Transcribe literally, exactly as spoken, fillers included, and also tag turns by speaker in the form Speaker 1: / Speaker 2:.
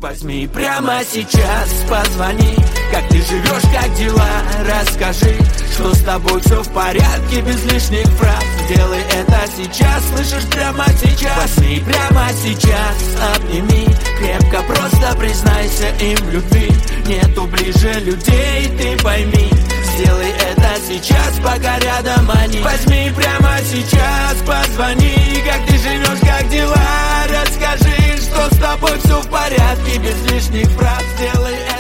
Speaker 1: Возьми прямо сейчас, позвони. Как ты живешь, как дела, расскажи, что с тобой все в порядке, без лишних фраз. Сделай это сейчас, слышишь, прямо сейчас. Возьми прямо сейчас, обними крепко, просто признайся им в любви. Нету ближе людей, ты пойми. Сделай это сейчас, пока рядом они. Возьми прямо сейчас, позвони. Как ты живешь, как дела, расскажи, что с тобой все в порядке, без лишних фраз. Сделай это.